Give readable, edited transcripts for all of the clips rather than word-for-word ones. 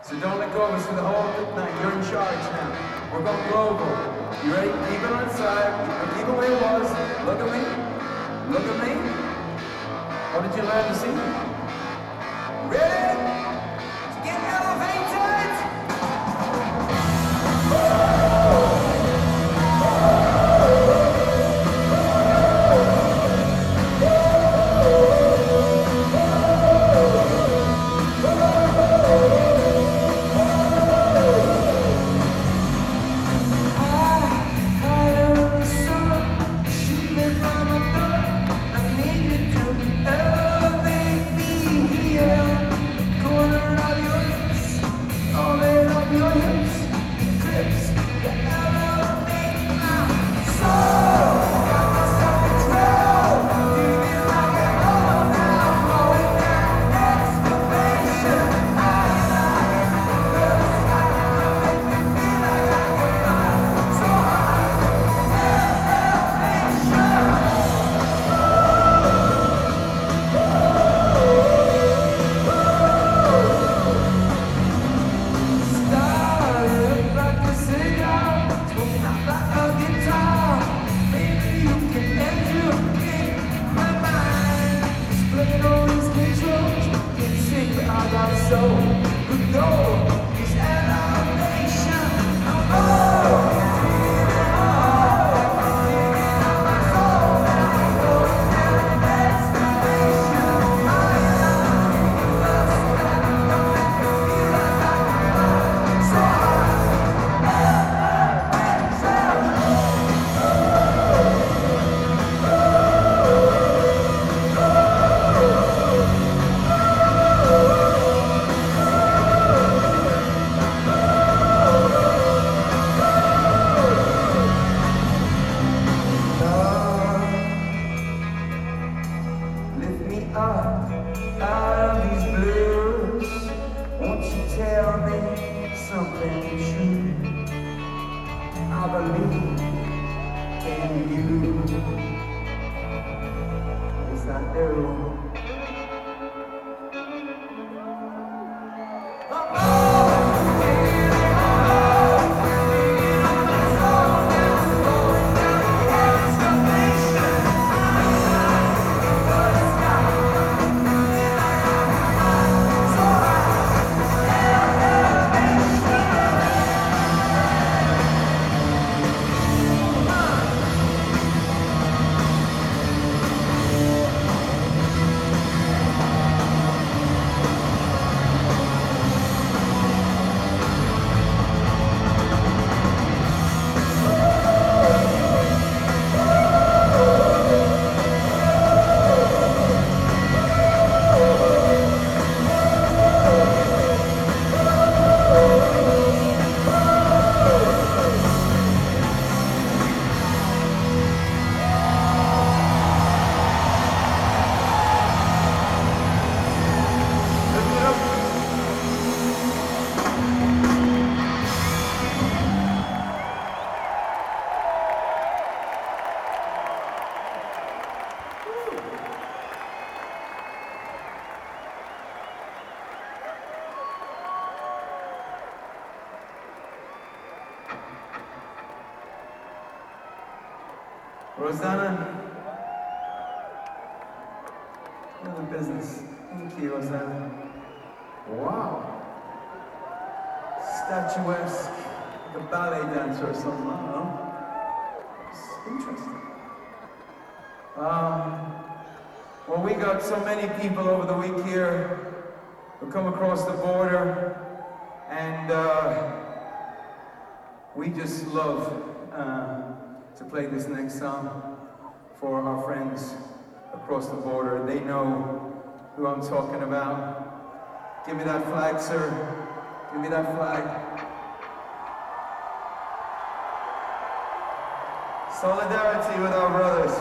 So don't let go of us for the whole night. You're in charge now. We're going global. You ready? Keep it on side. Keep it where it was. Look at me. Look at me. What did you learn to see? Ready? To get elevated? Rosanna, you're the business. Thank you, Rosanna. Wow. Statuesque, like a ballet dancer or something, I don't know. It's interesting. Well, we got so many people over the week here who come across the border, and we just love to play this next song for our friends across the border. They know who I'm talking about. Give me that flag, sir. Give me that flag. Solidarity with our brothers.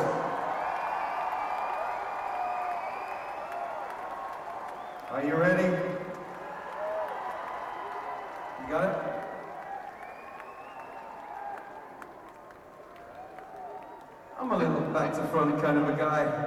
Are you ready? You got it? I'm a little back to front kind of a guy.